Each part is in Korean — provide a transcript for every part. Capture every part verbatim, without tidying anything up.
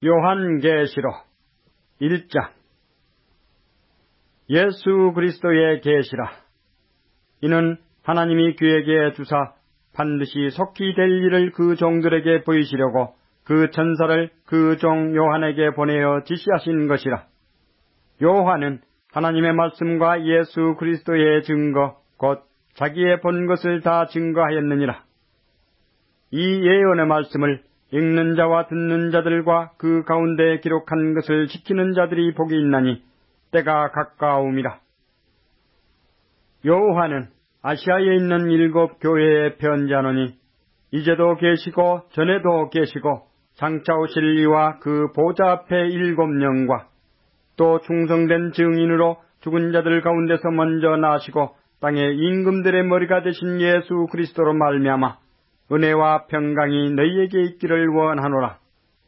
요한계시록 일 장. 예수 그리스도의 계시라. 이는 하나님이 그에게 주사 반드시 속히 될 일을 그 종들에게 보이시려고 그 천사를 그 종 요한에게 보내어 지시하신 것이라. 요한은 하나님의 말씀과 예수 그리스도의 증거 곧 자기의 본 것을 다 증거하였느니라. 이 예언의 말씀을 읽는 자와 듣는 자들과 그 가운데 기록한 것을 지키는 자들이 복이 있나니 때가 가까움이라. 요한은 아시아에 있는 일곱 교회에 편지하노니 이제도 계시고 전에도 계시고 장차 오실 이와 그 보좌 앞에 일곱 영과 또 충성된 증인으로 죽은 자들 가운데서 먼저 나시고 땅의 임금들의 머리가 되신 예수 그리스도로 말미암아 은혜와 평강이 너희에게 있기를 원하노라.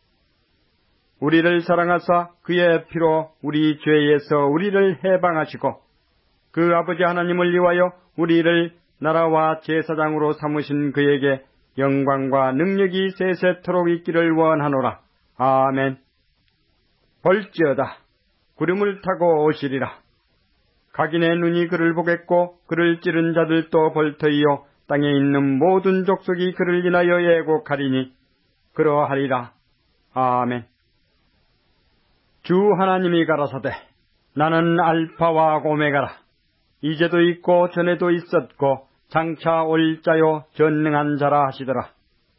우리를 사랑하사 그의 피로 우리 죄에서 우리를 해방하시고 그 아버지 하나님을 위하여 우리를 나라와 제사장으로 삼으신 그에게 영광과 능력이 세세토록 있기를 원하노라. 아멘. 볼지어다 구름을 타고 오시리라. 각인의 눈이 그를 보겠고 그를 찌른 자들도 볼터이요 땅에 있는 모든 족속이 그를 인하여 애곡하리니 그러하리라. 아멘. 주 하나님이 가라사대 나는 알파와 오메가라. 이제도 있고 전에도 있었고 장차 올 자요 전능한 자라 하시더라.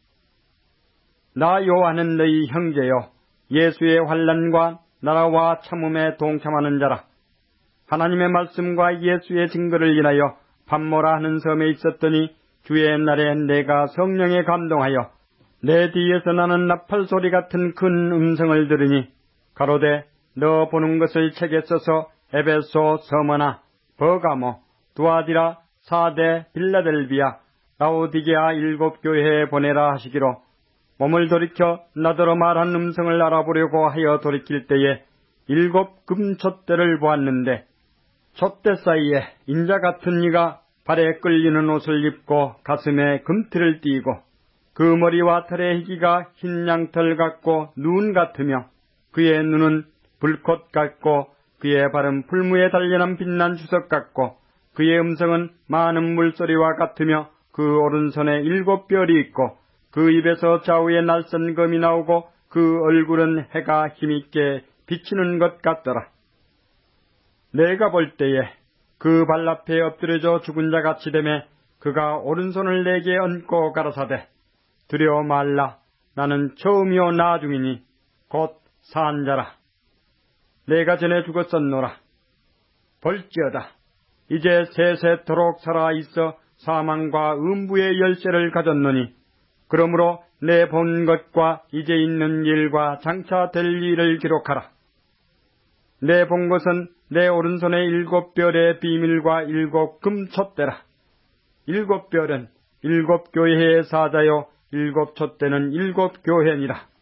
나 요한은 너희 형제요 예수의 환난과 나라와 참음에 동참하는 자라. 하나님의 말씀과 예수의 증거를 인하여 밤모라 하는 섬에 있었더니 주의 날에 내가 성령에 감동하여 내 뒤에서 나는 나팔 소리 같은 큰 음성을 들으니 가로되 너 보는 것을 책에 써서 에베소, 서머나, 버가모, 두아디라, 사데, 빌라델비아, 라오디게아 일곱 교회에 보내라 하시기로 몸을 돌이켜 나더러 말한 음성을 알아보려고 하여 돌이킬 때에 일곱 금촛대를 보았는데 촛대 사이에 인자 같은 이가 발에 끌리는 옷을 입고 가슴에 금틀을 띠고 그 머리와 털의 희기가 흰 양털 같고 눈 같으며 그의 눈은 불꽃 같고 그의 발은 풀무에 단련한 빛난 주석 같고 그의 음성은 많은 물소리와 같으며 그 오른손에 일곱 별이 있고 그 입에서 좌우에 날선 검이 나오고 그 얼굴은 해가 힘있게 비치는 것 같더라. 내가 볼 때에 그 발 앞에 엎드려져 죽은 자 같이 되매 그가 오른손을 내게 얹고 가라사대 두려워 말라. 나는 처음이요 나중이니 곧 산 자라. 내가 전에 죽었었노라. 볼지어다 이제 세세토록 살아있어 사망과 음부의 열쇠를 가졌노니 그러므로 내 본 것과 이제 있는 일과 장차 될 일을 기록하라. 내 본 것은 내 오른손의 일곱 별의 비밀과 일곱 금촛대라. 일곱 별은 일곱 교회의 사자요 일곱 촛대는 일곱 교회니라.